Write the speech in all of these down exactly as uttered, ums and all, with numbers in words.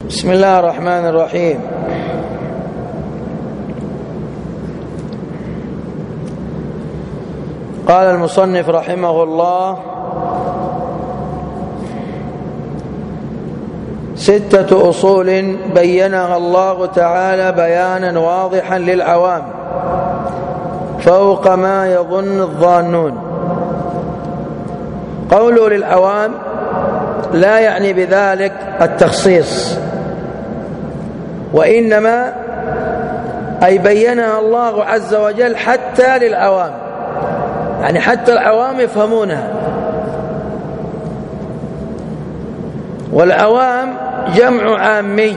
بسم الله الرحمن الرحيم. قال المصنف رحمه الله: ستة أصول بينها الله تعالى بيانا واضحا للعوام فوق ما يظن الظانون. قوله للعوام لا يعني بذلك التخصيص، وإنما أي بينها الله عز وجل حتى للعوام، يعني حتى العوام يفهمونها. والعوام جمع عامي،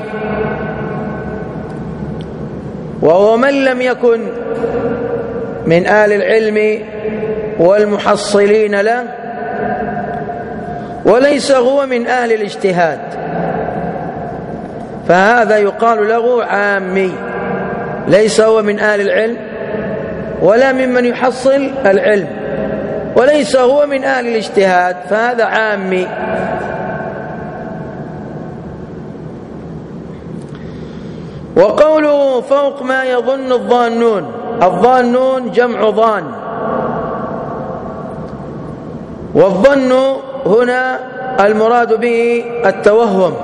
وهو من لم يكن من آل العلم والمحصلين له، وليس هو من أهل الاجتهاد، فهذا يقال له عامي، ليس هو من أهل العلم ولا ممن يحصل العلم، وليس هو من أهل الاجتهاد، فهذا عامي. وقوله فوق ما يظن الظانون، الظانون جمع ظان، والظن هنا المراد به التوهم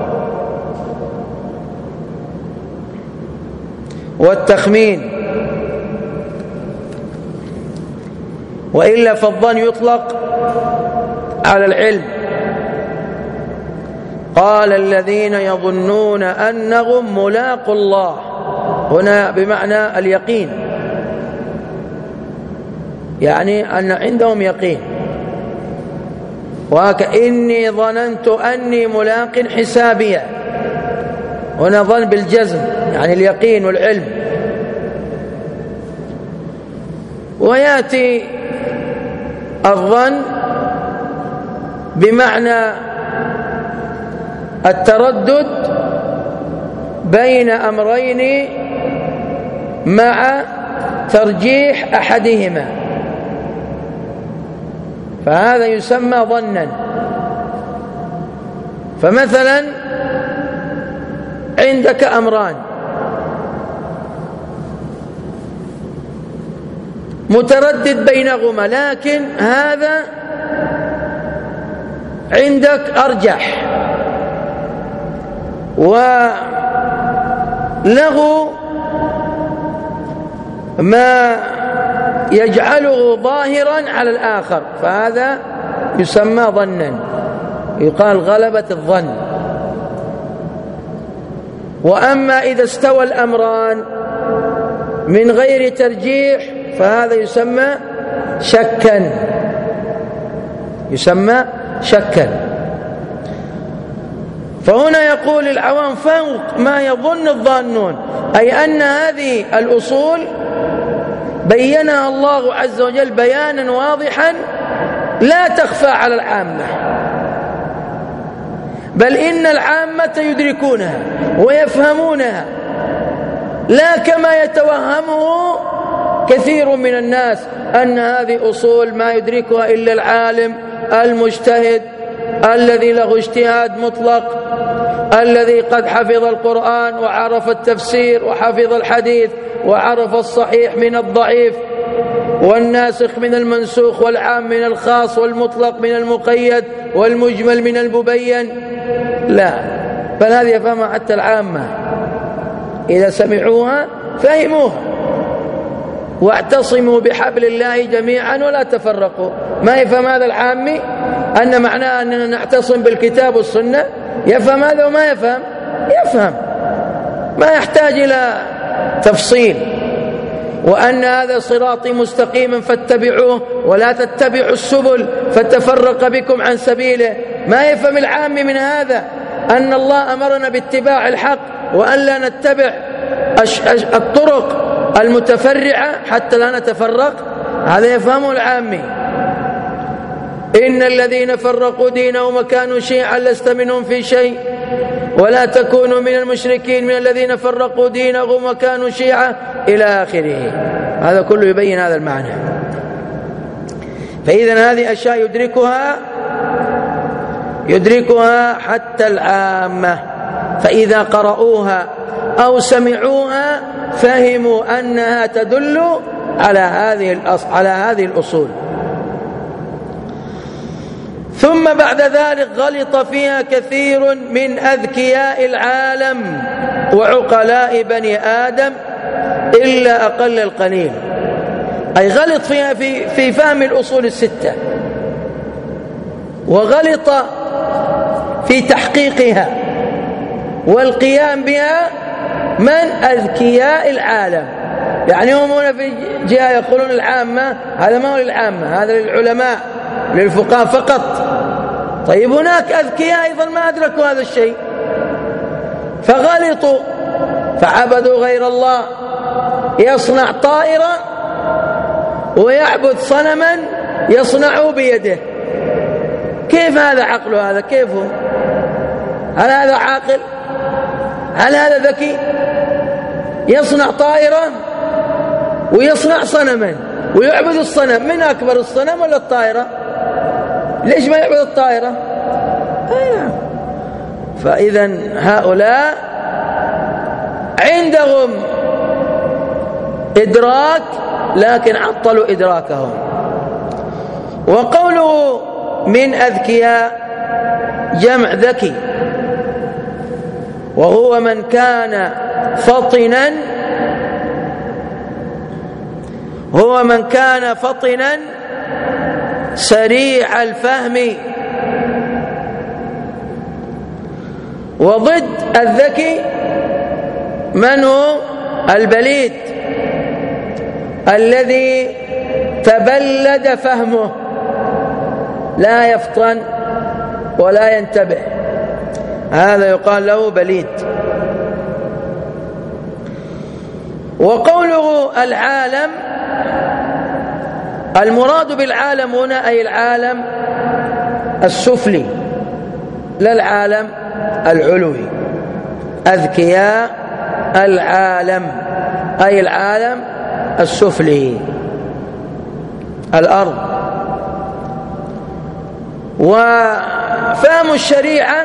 والتخمين، وإلا فالظن يطلق على العلم. قال الذين يظنون أنهم ملاقوا الله، هنا بمعنى اليقين، يعني أن عندهم يقين. وكأني ظننت أني ملاق حسابيا، هنا ظن بالجزم، يعني اليقين والعلم. ويأتي الظن بمعنى التردد بين أمرين مع ترجيح أحدهما، فهذا يسمى ظنا. فمثلا عندك أمران متردد بينهما، لكن هذا عندك أرجح وله ما يجعله ظاهرا على الآخر، فهذا يسمى ظنا، يقال غلبة الظن. وأما إذا استوى الأمران من غير ترجيح فهذا يسمى شكا، يسمى شكا. فهنا يقول العوام فوق ما يظن الظانون، أي أن هذه الأصول بينها الله عز وجل بيانا واضحا لا تخفى على العامة، بل إن العامة يدركونها ويفهمونها، لا كما يتوهمه كثير من الناس أن هذه أصول ما يدركها إلا العالم المجتهد الذي له اجتهاد مطلق، الذي قد حفظ القرآن وعرف التفسير وحفظ الحديث وعرف الصحيح من الضعيف والناسخ من المنسوخ والعام من الخاص والمطلق من المقيد والمجمل من المبين. لا، بل هذه يفهمها حتى العامة، إذا سمعوها فهموها. واعتصموا بحبل الله جميعا ولا تفرقوا، ما يفهم هذا العامي أن معناه أننا نعتصم بالكتاب والسنة؟ يفهم هذا وما يفهم؟ يفهم، ما يحتاج إلى تفصيل. وأن هذا صراطي مستقيما فاتبعوه ولا تتبعوا السبل فتفرق بكم عن سبيله. ما يفهم العام من هذا أن الله أمرنا باتباع الحق وأن لا نتبع الطرق المتفرعة حتى لا نتفرق، هذا يفهمه العامي. إن الذين فرقوا دينهم وكانوا شيعا لست منهم في شيء ولا تكونوا من المشركين من الذين فرقوا دينهم وكانوا شيعا إلى آخره. هذا كله يبين هذا المعنى. فإذا هذه أشياء يدركها يدركها حتى العامة، فإذا قرأوها أو سمعوها فهموا أنها تدل على هذه على هذه الأصول. ثم بعد ذلك غلط فيها كثير من أذكياء العالم وعقلاء بني آدم إلا أقل القليل، أي غلط فيها في, في فهم الأصول الستة، وغلط في تحقيقها والقيام بها من أذكياء العالم. يعني هم هنا في جهة يقولون العامة، هذا ما هو للعامة، هذا للعلماء للفقهاء فقط. طيب هناك أذكياء أيضا ما أدركوا هذا الشيء فغلطوا فعبدوا غير الله، يصنع طائرة ويعبد صنما يصنعه بيده. كيف هذا عقل؟ هذا كيف هو؟ هل هذا عاقل؟ هل هذا ذكي؟ يصنع طائرة ويصنع صنما ويعبد الصنم. من أكبر، الصنم ولا الطائرة؟ ليش ما يعبد الطائرة؟ آه. فإذا هؤلاء عندهم إدراك لكن عطلوا إدراكهم. وقوله من أذكياء جمع ذكي، وهو من كان فطنا هو من كان فطنا سريع الفهم. وضد الذكي من هو؟ البليد الذي تبلد فهمه، لا يفطن ولا ينتبه، هذا يقال له بليد. وقوله العالم، المراد بالعالم هنا أي العالم السفلي لا العالم العلوي. أذكياء العالم أي العالم السفلي، الأرض. وفهم الشريعة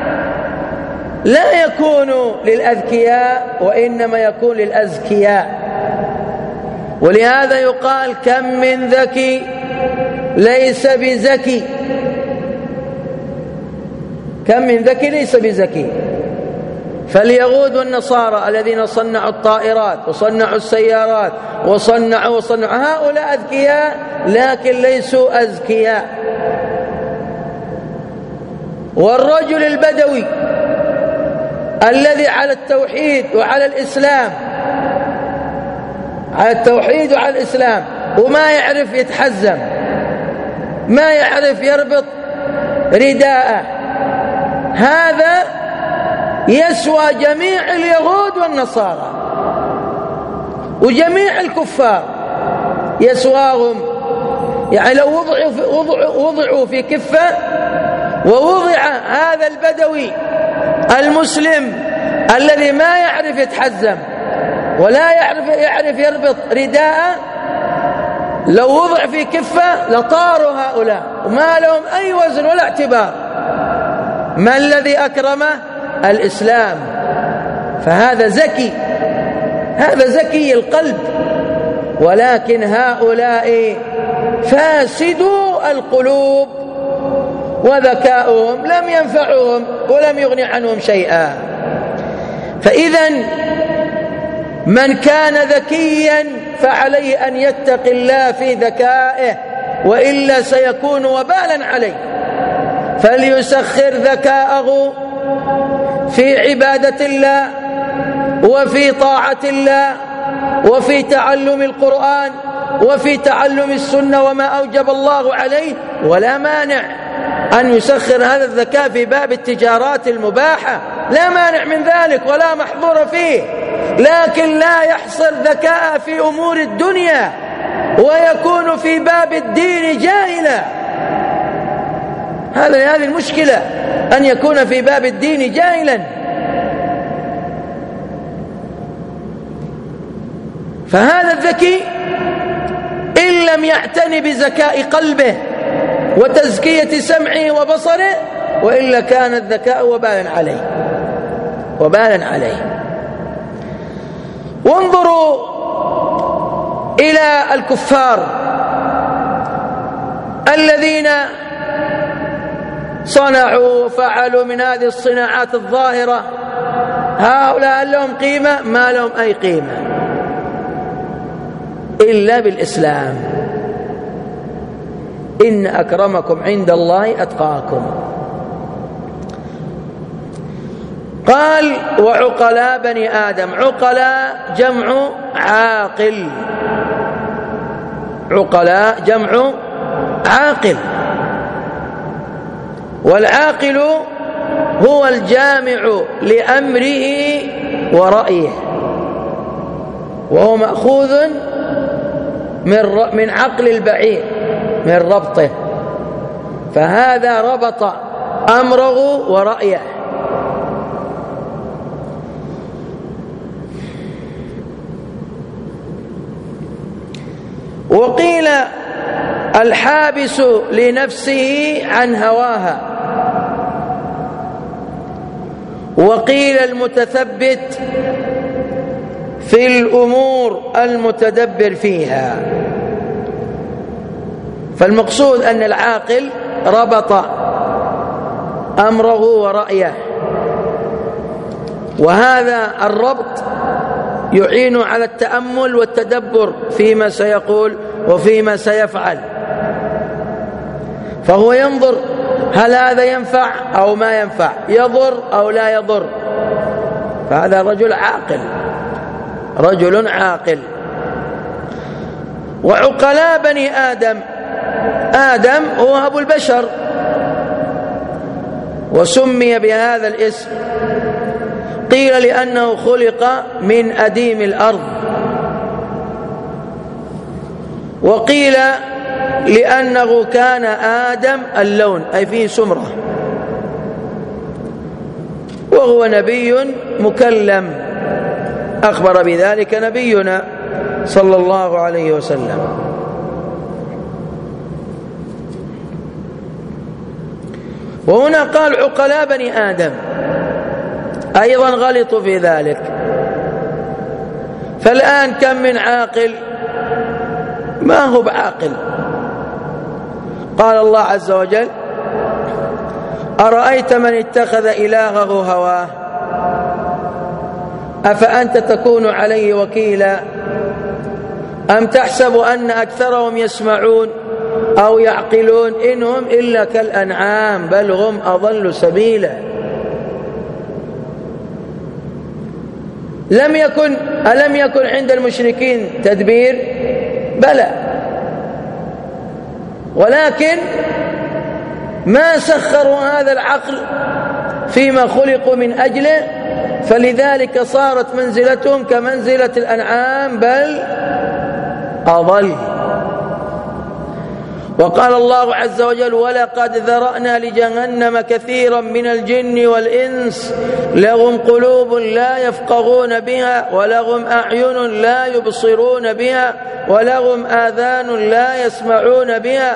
لا يكون للأذكياء وإنما يكون للأذكياء. ولهذا يقال كم من ذكي ليس بذكي، كم من ذكي ليس بذكي. فاليهود والنصارى الذين صنعوا الطائرات وصنعوا السيارات وصنعوا وصنعوا هؤلاء أذكياء لكن ليسوا أذكياء. والرجل البدوي الذي على التوحيد وعلى الإسلام، على التوحيد وعلى الإسلام وما يعرف يتحزم، ما يعرف يربط رداءه، هذا يسوى جميع اليهود والنصارى وجميع الكفار، يسواهم. يعني لو وضعوا في, وضعوا, وضعوا في كفة ووضع هذا البدوي المسلم الذي ما يعرف يتحزم ولا يعرف يعرف يربط رداءه، لو وضع في كفة لطاروا هؤلاء وما لهم أي وزن ولا اعتبار. ما الذي أكرمه؟ الإسلام. فهذا ذكي، هذا ذكي القلب. ولكن هؤلاء فاسدوا القلوب وذكاؤهم لم ينفعهم ولم يغني عنهم شيئا. فإذا من كان ذكيا فعليه أن يتقي الله في ذكائه وإلا سيكون وبالا عليه. فليسخر ذكاءه في عبادة الله وفي طاعة الله وفي تعلم القرآن وفي تعلم السنة وما أوجب الله عليه، ولا مانع أن يسخر هذا الذكاء في باب التجارات المباحة، لا مانع من ذلك ولا محظور فيه، لكن لا يحصر ذكاء في أمور الدنيا ويكون في باب الدين جاهلا. هذا هذه المشكلة، أن يكون في باب الدين جاهلا. فهذا الذكي إن لم يعتني بذكاء قلبه وتزكية سمعه وبصره وإلا كان الذكاء وبالا عليه. وبالا عليه. وانظروا إلى الكفار الذين صنعوا وفعلوا من هذه الصناعات الظاهرة، هؤلاء لهم قيمة؟ ما لهم أي قيمة إلا بالإسلام. إن أكرمكم عند الله أتقاكم. قال وعقلاء بني آدم. عقلاء جمع عاقل، عقلاء جمع عاقل، والعاقل هو الجامع لأمره ورأيه، وهو مأخوذ من من عقل البعير، من ربطه، فهذا ربط أمره ورأيه. وقيل الحابس لنفسه عن هواها، وقيل المتثبت في الأمور المتدبر فيها. فالمقصود أن العاقل ربط أمره ورأيه، وهذا الربط يعين على التأمل والتدبر فيما سيقول وفيما سيفعل، فهو ينظر هل هذا ينفع أو ما ينفع، يضر أو لا يضر، فهذا رجل عاقل، رجل عاقل. وعقلاء بني آدم، آدم هو أبو البشر وسمي بهذا الاسم، قيل لأنه خلق من أديم الأرض، وقيل لأنه كان آدم اللون أي فيه سمرة، وهو نبي مكلم، أخبر بذلك نبينا صلى الله عليه وسلم. وهنا قال عقلاء بني آدم، أيضا غلطوا في ذلك. فالآن كم من عاقل ما هو بعاقل. قال الله عز وجل أرأيت من اتخذ إلهه هواه أفأنت تكون عليه وكيلا أم تحسب أن أكثرهم يسمعون أو يعقلون إنهم إلا كالأنعام بل هم أضل سبيلا. لم يكن ألم يكن عند المشركين تدبير؟ بلى، ولكن ما سخروا هذا العقل فيما خلقوا من أجله، فلذلك صارت منزلتهم كمنزلة الأنعام بل أضل. وقال الله عز وجل ولقد ذرأنا لجهنم كثيرا من الجن والإنس لهم قلوب لا يفقهون بها ولهم أعين لا يبصرون بها ولهم آذان لا يسمعون بها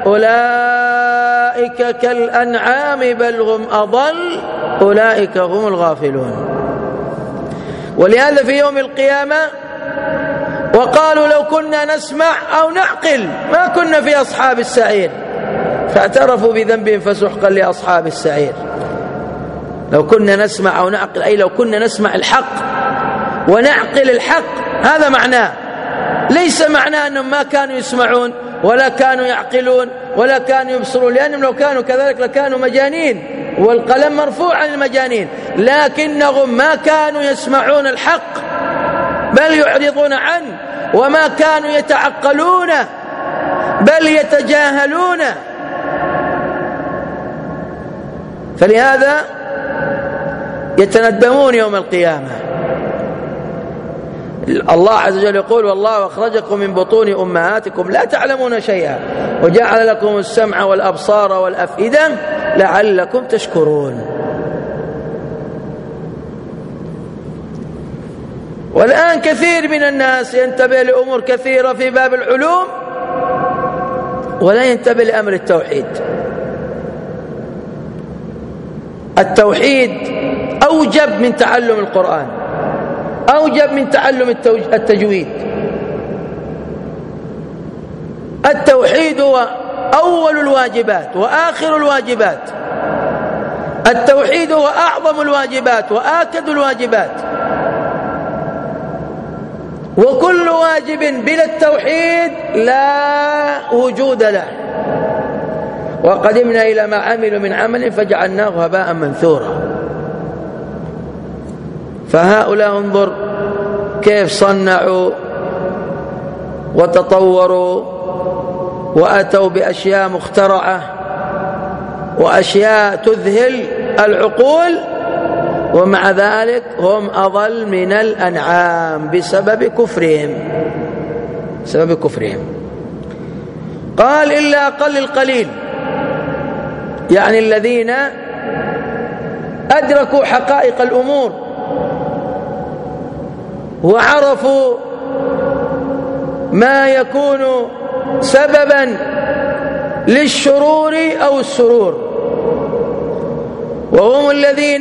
أولئك كالأنعام بل هم أضل أولئك هم الغافلون. ولهذا في يوم القيامة وقالوا لو كنا نسمع أو نعقل ما كنا في أصحاب السعير، فاعترفوا بذنبهم فسحقا لأصحاب السعير. لو كنا نسمع أو نعقل أي لو كنا نسمع الحق ونعقل الحق، هذا معناه، ليس معناه أنهم ما كانوا يسمعون ولا كانوا يعقلون ولا كانوا يبصرون، لأنهم لو كانوا كذلك لكانوا مجانين والقلم مرفوع عن المجانين، لكنهم ما كانوا يسمعون الحق بل يعرضون عنه، وما كانوا يتعقلون بل يتجاهلون. فلهذا يتندمون يوم القيامة. الله عز وجل يقول والله أخرجكم من بطون أمهاتكم لا تعلمون شيئا وجعل لكم السمع والأبصار والأفئدة لعلكم تشكرون. والآن كثير من الناس ينتبه لأمور كثيرة في باب العلوم ولا ينتبه لأمر التوحيد. التوحيد أوجب من تعلم القرآن، أوجب من تعلم التجويد. التوحيد هو أول الواجبات وآخر الواجبات، التوحيد هو أعظم الواجبات وآكد الواجبات، وكل واجب بلا التوحيد لا وجود له. وقدمنا إلى ما عملوا من عمل فجعلناه هباء منثورا. فهؤلاء انظر كيف صنعوا وتطوروا وأتوا بأشياء مخترعة وأشياء تذهل العقول، ومع ذلك هم أضل من الأنعام بسبب كفرهم، بسبب كفرهم. قال إلا أقل القليل، يعني الذين أدركوا حقائق الأمور وعرفوا ما يكون سببا للشرور أو السرور، وهم الذين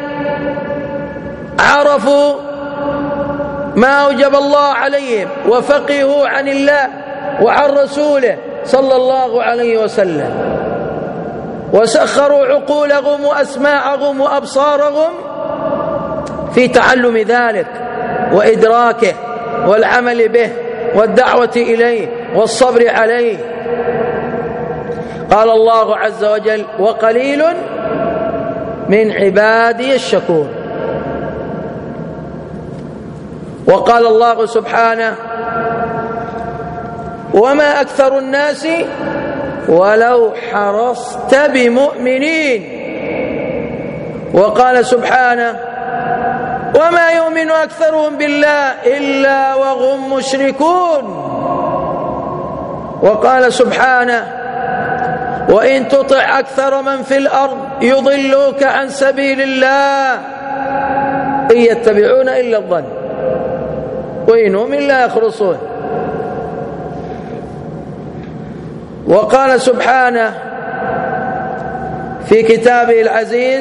عرفوا ما أوجب الله عليهم وفقهوا عن الله وعن رسوله صلى الله عليه وسلم، وسخروا عقولهم وأسماعهم وأبصارهم في تعلم ذلك وإدراكه والعمل به والدعوة إليه والصبر عليه. قال الله عز وجل: وقليل من عبادي الشكور. وقال الله سبحانه: وما أكثر الناس ولو حرصت بمؤمنين. وقال سبحانه: وما يؤمن أكثرهم بالله إلا وهم مشركون. وقال سبحانه: وإن تطع أكثر من في الأرض يضلوك عن سبيل الله إن يتبعون إلا الظن وإن هم إلا يخرصون. وقال سبحانه في كتابه العزيز: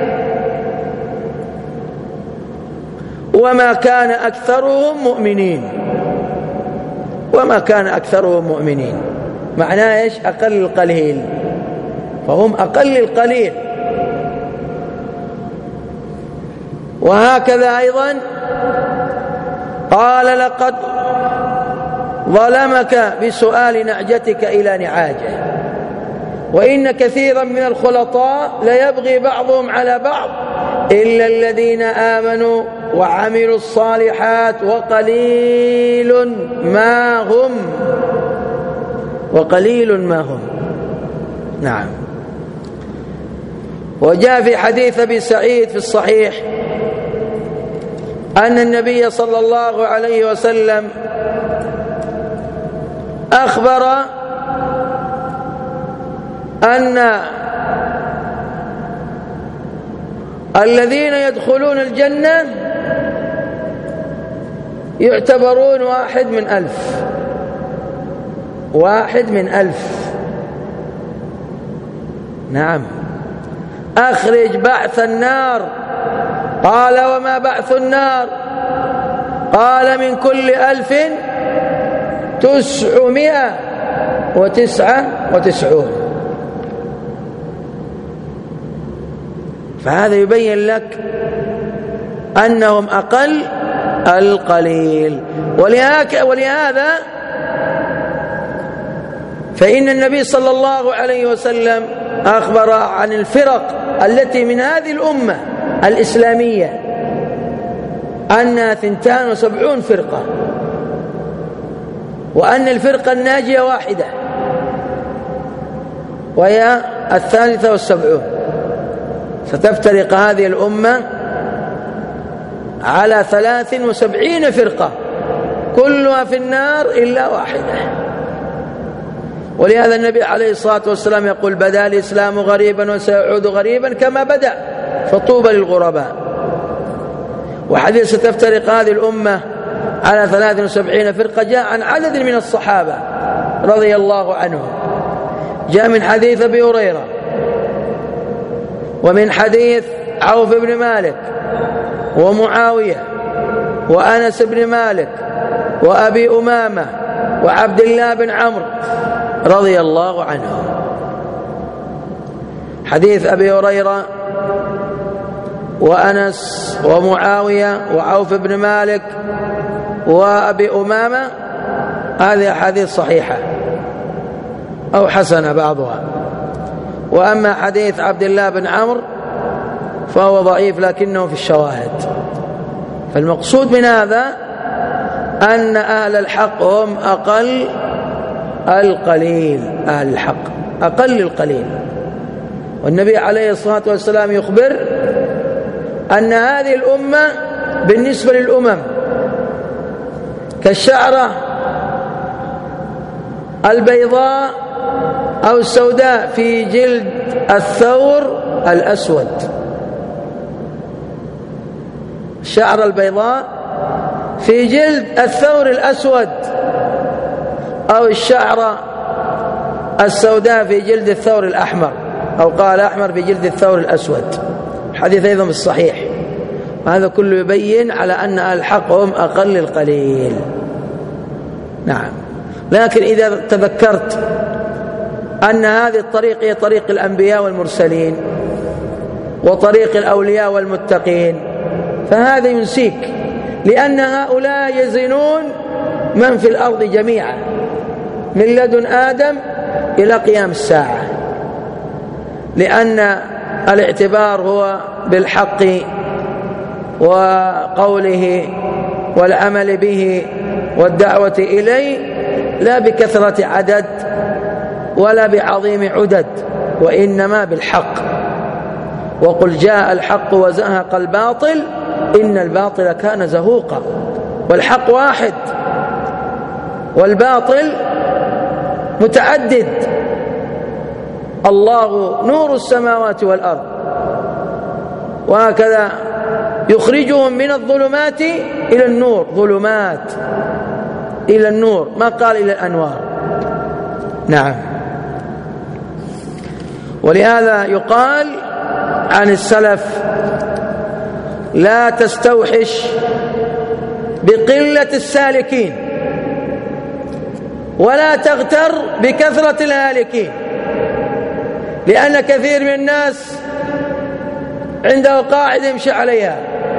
وما كان أكثرهم مؤمنين. وما كان أكثرهم مؤمنين معناه إيش؟ أقل القليل، فهم أقل القليل. وهكذا أيضا قال: لقد ظلمك بسؤال نعجتك إلى نعاجه، وإن كثيرا من الخلطاء ليبغي بعضهم على بعض إلا الذين آمنوا وعملوا الصالحات وقليل ما هم، وقليل ما هم. نعم. وجاء في حديث أبي سعيد في الصحيح أن النبي صلى الله عليه وسلم أخبر أن الذين يدخلون الجنة يعتبرون واحد من ألف، واحد من ألف. نعم. أخرج بعث النار. قال: وما بعث النار؟ قال: من كل ألف تسعمائة وتسعة وتسعون. فهذا يبين لك أنهم أقل القليل. ولهذا فإن النبي صلى الله عليه وسلم أخبر عن الفرق التي من هذه الأمة الإسلامية أنها ثنتان وسبعون فرقة، وأن الفرقة الناجية واحدة وهي الثالثة والسبعون. ستفترق هذه الأمة على ثلاث وسبعين فرقة كلها في النار إلا واحدة. ولهذا النبي عليه الصلاة والسلام يقول: بدأ الإسلام غريبا وسيعود غريبا كما بدأ فطوبى للغرباء. وحديث ستفترق هذه الأمة على ثلاث وسبعين فرقة جاء عن عدد من الصحابة رضي الله عنهم. جاء من حديث أبي هريرة، ومن حديث عوف بن مالك ومعاوية وأنس بن مالك وأبي أمامة وعبد الله بن عمرو رضي الله عنهم. حديث أبي هريرة وأنس ومعاوية وعوف بن مالك وأبي أمامة هذه أحاديث صحيحة أو حسنة بعضها. وأما حديث عبد الله بن عمرو فهو ضعيف لكنه في الشواهد. فالمقصود من هذا أن أهل الحق هم أقل القليل، أهل الحق أقل القليل. والنبي عليه الصلاة والسلام يخبر أن هذه الأمة بالنسبة للأمم كالشعرة البيضاء أو السوداء في جلد الثور الأسود. الشعرة البيضاء في جلد الثور الأسود، أو الشعرة السوداء في جلد الثور الأحمر، أو قال أحمر في جلد الثور الأسود. الحديث أيضا في الصحيح. هذا كله يبين على أن الحق هم أقل القليل. نعم. لكن إذا تذكرت أن هذه الطريق هي طريق الأنبياء والمرسلين وطريق الأولياء والمتقين فهذا ينسيك، لأن هؤلاء يزنون من في الأرض جميعا من لدن آدم إلى قيام الساعة، لأن الاعتبار هو بالحق وقوله والعمل به والدعوة إليه، لا بكثرة عدد ولا بعظيم عدد، وإنما بالحق. وقل جاء الحق وزهق الباطل إن الباطل كان زهوقا. والحق واحد والباطل متعدد. الله نور السماوات والأرض، وهكذا يخرجهم من الظلمات إلى النور، ظلمات إلى النور، ما قال إلى الأنوار. نعم. ولهذا يقال عن السلف لا تستوحش بقلة السالكين ولا تغتر بكثرة الهالكين، لأن كثير من الناس عنده قاعدة يمشي عليها،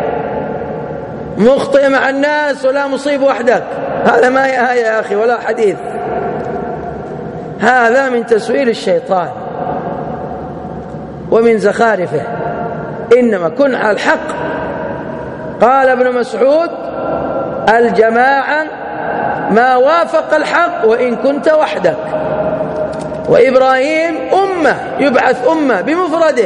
مخطئ مع الناس ولا مصيب وحدك. هذا ما هي آية يا أخي ولا حديث، هذا من تسويل الشيطان ومن زخارفه. إنما كن على الحق. قال ابن مسعود الجماعة ما وافق الحق وإن كنت وحدك. وإبراهيم أمة يبعث أمة بمفرده،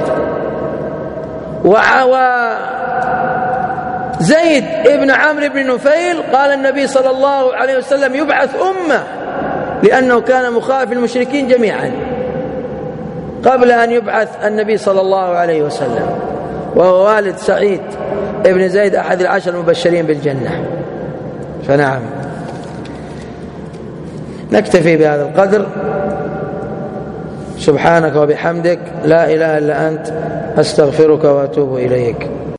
وزيد ابن عمرو بن نفيل قال النبي صلى الله عليه وسلم يبعث أمة، لأنه كان مخالف المشركين جميعا قبل أن يبعث النبي صلى الله عليه وسلم، وهو والد سعيد ابن زيد أحد العشر المبشرين بالجنة. فنعم. نكتفي بهذا القدر. سبحانك وبحمدك لا إله إلا أنت أستغفرك وأتوب إليك.